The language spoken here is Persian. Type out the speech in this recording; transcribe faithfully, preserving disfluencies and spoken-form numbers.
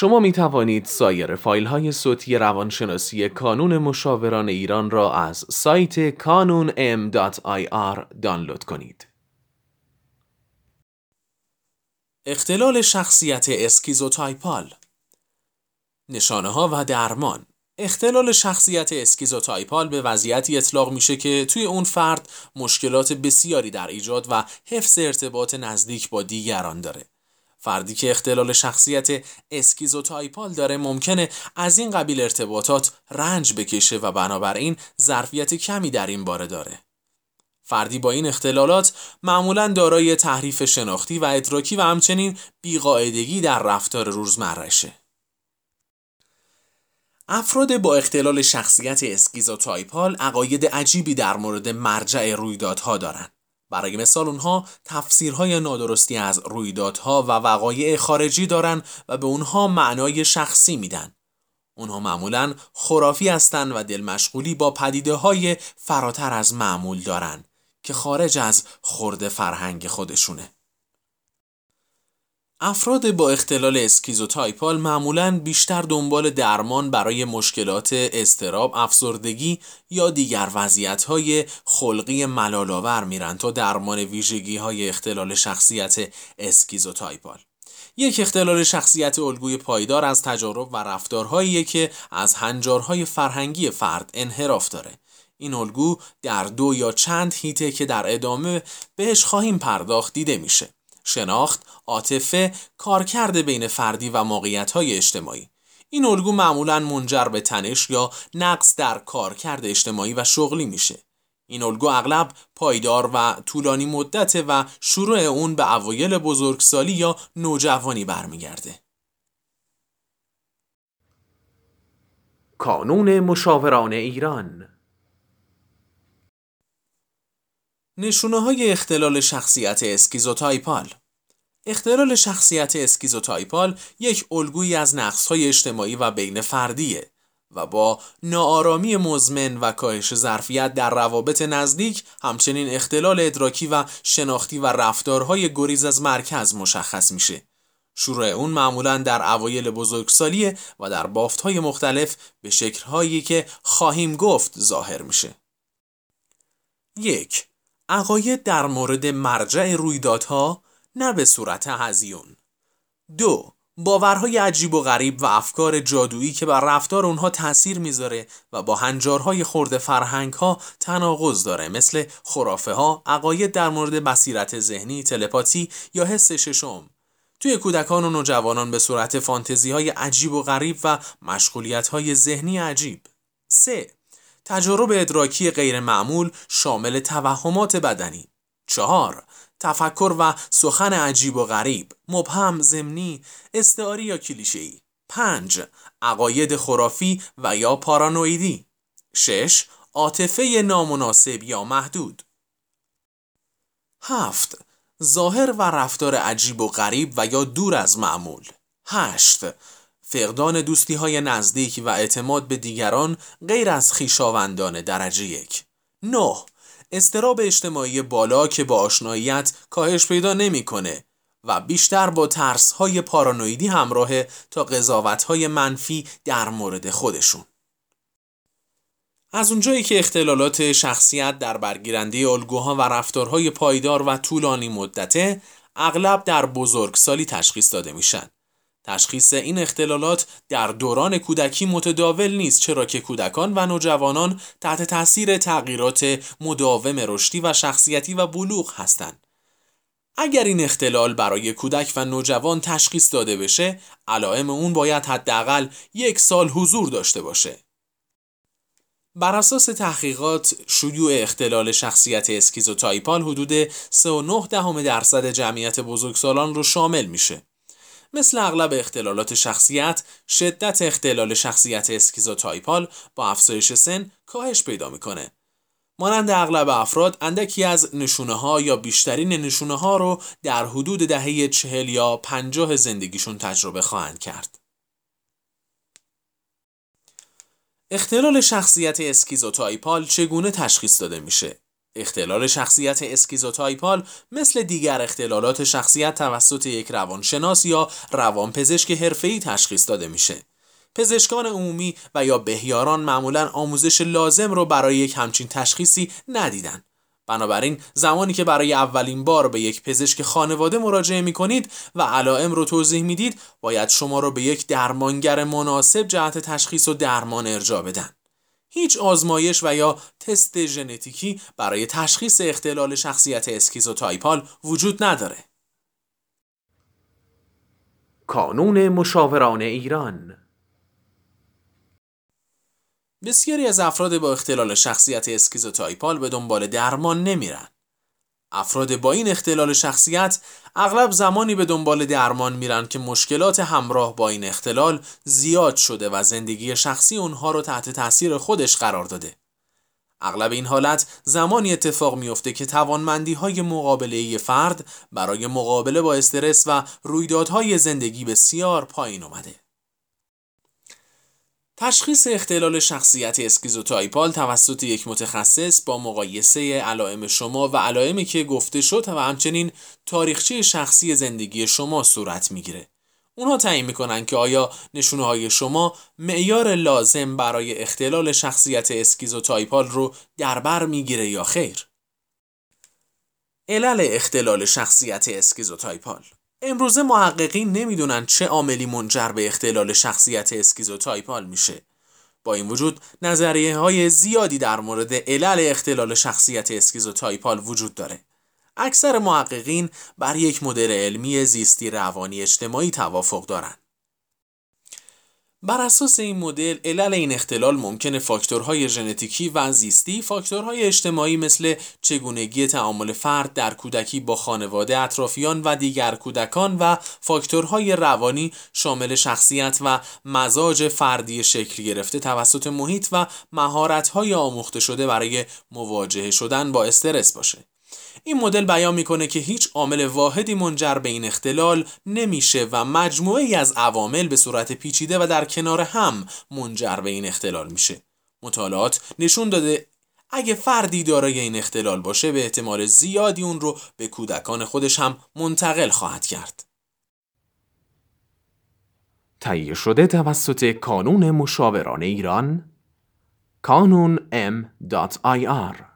شما می توانید سایر فایل های صوتی روانشناسی کانون مشاوران ایران را از سایت کانون ام دات آی آر دانلود کنید. اختلال شخصیت اسکیزوتایپال، نشانه ها و درمان. اختلال شخصیت اسکیزوتایپال به وضعیتی اطلاق میشه که توی اون فرد مشکلات بسیاری در ایجاد و حفظ ارتباط نزدیک با دیگران داره. فردی که اختلال شخصیت اسکیزوتایپال داره ممکنه از این قبیل ارتباطات رنج بکشه و بنابراین ظرفیت کمی در این باره داره. فردی با این اختلالات معمولاً دارای تحریف شناختی و ادراکی و همچنین بی‌قاعدگی در رفتار روزمره‌شه. افراد با اختلال شخصیت اسکیزوتایپال عقاید عجیبی در مورد مرجع رویدادها دارند. برای مثال اونها تفسیرهای نادرستی از رویدادها و وقایع خارجی دارن و به اونها معنای شخصی میدن. اونها معمولاً خرافی هستن و دل مشغولی با پدیده‌های فراتر از معمول دارن که خارج از خرد فرهنگ خودشونه. افراد با اختلال اسکیزوتایپال معمولاً بیشتر دنبال درمان برای مشکلات اضطراب، افسردگی یا دیگر وضعیت‌های خلقی ملال‌آور میرن تا درمان ویژگی‌های اختلال شخصیت اسکیزوتایپال. یک اختلال شخصیت الگوی پایدار از تجارب و رفتارهایی که از هنجارهای فرهنگی فرد انحراف داره. این الگو در دو یا چند هیته که در ادامه بهش خواهیم پرداخت دیده میشه: شناخت، عاطفه، کارکرد بین فردی و موقعیت‌های اجتماعی. این الگو معمولاً منجر به تنش یا نقص در کارکرد اجتماعی و شغلی میشه. این الگو اغلب پایدار و طولانی مدته و شروع اون به اوایل بزرگسالی یا نوجوانی برمیگرده. کانون مشاوران ایران. نشونه‌های اختلال شخصیت اسکیزوتایپال. اختلال شخصیت اسکیزوتایپال یک الگویی از نقص‌های اجتماعی و بین فردیه و با ناآرامی مزمن و کاهش ظرفیت در روابط نزدیک، همچنین اختلال ادراکی و شناختی و رفتارهای گریز از مرکز مشخص میشه. شروع اون معمولاً در اوایل بزرگسالی و در بافت‌های مختلف به شکل‌هایی که خواهیم گفت ظاهر میشه. یک. عقاید در مورد مرجع رویدادها نه به صورت هزیون. دو. باورهای عجیب و غریب و افکار جادویی که بر رفتار اونها تأثیر میذاره و با هنجارهای خرد فرهنگ‌ها تناقض داره، مثل خرافه ها، عقاید در مورد بصیرت ذهنی، تلپاتی یا حس ششم. توی کودکان و نوجوانان به صورت فانتزی‌های عجیب و غریب و مشغولیت‌های ذهنی عجیب. سه. تجارب ادراکی غیر معمول شامل توهمات بدنی. چهار. تفکر و سخن عجیب و غریب، مبهم، ضمنی، استعاری یا کلیشه‌ای. پنج. عقاید خرافی و یا پارانویدی. شش. عاطفه نامناسب یا محدود. هفت. ظاهر و رفتار عجیب و غریب و یا دور از معمول. هشت. فقدان دوستی‌های نزدیک و اعتماد به دیگران غیر از خویشاوندان درجه یک. نه. اضطراب اجتماعی بالا که با آشناییت کاهش پیدا نمی‌کنه و بیشتر با ترس‌های پارانویدی همراهه تا قضاوت‌های منفی در مورد خودشون. از اونجایی که اختلالات شخصیت در برگیرنده الگوها و رفتارهای پایدار و طولانی مدته اغلب در بزرگسالی تشخیص داده میشن. تشخیص این اختلالات در دوران کودکی متداول نیست، چرا که کودکان و نوجوانان تحت تاثیر تغییرات مداوم رشدی و شخصیتی و بلوغ هستند. اگر این اختلال برای کودک و نوجوان تشخیص داده بشه، علائم اون باید حداقل یک سال حضور داشته باشه. بر اساس تحقیقات، شیوع اختلال شخصیت اسکیزوتایپال حدود سه و نه دهم درصد جمعیت بزرگسالان رو شامل میشه. مثل اغلب اختلالات شخصیت، شدت اختلال شخصیت اسکیزوتایپال با افزایش سن کاهش پیدا میکنه. مانند اغلب افراد، اندکی از نشونه ها یا بیشترین نشونه ها رو در حدود دهه چهل یا پنجاه زندگیشون تجربه خواهند کرد. اختلال شخصیت اسکیزوتایپال چگونه تشخیص داده میشه؟ اختلال شخصیت اسکیزوتایپال مثل دیگر اختلالات شخصیت توسط یک روانشناس یا روانپزشک حرفه‌ای تشخیص داده میشه. پزشکان عمومی و یا بهیاران معمولاً آموزش لازم رو برای یک همچین تشخیصی ندیدن. بنابراین زمانی که برای اولین بار به یک پزشک خانواده مراجعه می کنید و علائم رو توضیح میدید، باید شما رو به یک درمانگر مناسب جهت تشخیص و درمان ارجاع بدن. هیچ آزمایش و یا تست ژنتیکی برای تشخیص اختلال شخصیت اسکیزوتایپال وجود نداره. کانون مشاوران ایران. بسیاری از افراد با اختلال شخصیت اسکیزوتایپال به دنبال درمان نمیرن. افراد با این اختلال شخصیت اغلب زمانی به دنبال درمان میرن که مشکلات همراه با این اختلال زیاد شده و زندگی شخصی اونها رو تحت تاثیر خودش قرار داده. اغلب این حالت زمانی اتفاق میفته که توانمندی‌های مقابله‌ای فرد برای مقابله با استرس و رویدادهای زندگی بسیار پایین اومده. تشخیص اختلال شخصیت اسکیزوتایپال توسط یک متخصص با مقایسه علائم شما و علائمی که گفته شد و همچنین تاریخچه شخصی زندگی شما صورت میگیره. اونها تعیین میکنن که آیا نشونه‌های شما معیار لازم برای اختلال شخصیت اسکیزوتایپال رو در بر میگیره یا خیر. علل اختلال شخصیت اسکیزوتایپال. امروزه محققین نمیدونن چه عاملی منجر به اختلال شخصیت اسکیزوتایپال میشه. با این وجود نظریه های زیادی در مورد علل اختلال شخصیت اسکیزوتایپال وجود داره. اکثر محققین بر یک مدل علمی زیستی روانی اجتماعی توافق دارن. بر اساس این مدل، علل این اختلال ممکنه فاکتورهای ژنتیکی و زیستی، فاکتورهای اجتماعی مثل چگونگی تعامل فرد در کودکی با خانواده، اطرافیان و دیگر کودکان و فاکتورهای روانی شامل شخصیت و مزاج فردی شکل گرفته توسط محیط و مهارت‌های آموخته شده برای مواجهه شدن با استرس باشه. این مدل بیان میکنه که هیچ عامل واحدی منجر به این اختلال نمیشه و مجموعه‌ای از عوامل به صورت پیچیده و در کنار هم منجر به این اختلال میشه. مطالعات نشون داده اگه فردی دارای این اختلال باشه به احتمال زیادی اون رو به کودکان خودش هم منتقل خواهد کرد. تهیه شده توسط کانون مشاوران ایران، کانون ام دات آی آر